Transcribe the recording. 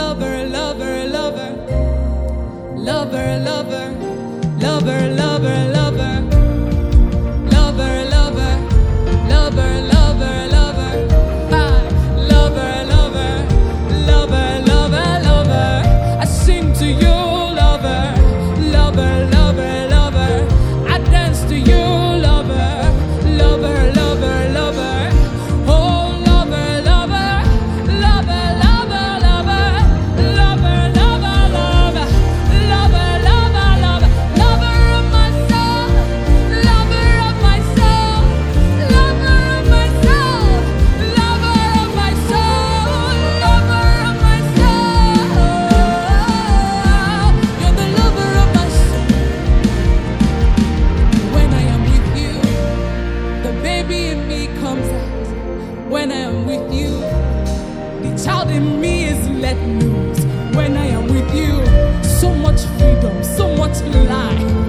lover, lover, lover, lover, lover, lover, lover, lover, lover, lover, lover, lover, lover, lover, lover, lover, lover, lover. I sing to you, lover, lover, lover, lover. I dance to you, lover, lover, lover, lover. Oh, lover, lover, lover, lover, lover, lover, lover, lover, lover, lover, lover, lover of my soul, lover of my soul, lover of my soul, lover of my soul, lover of my soul. You're the lover of my soul. When I am with you, the baby in me comes out. When I am with you, the child in me is let loose. When I am with you, so much freedom, so much life.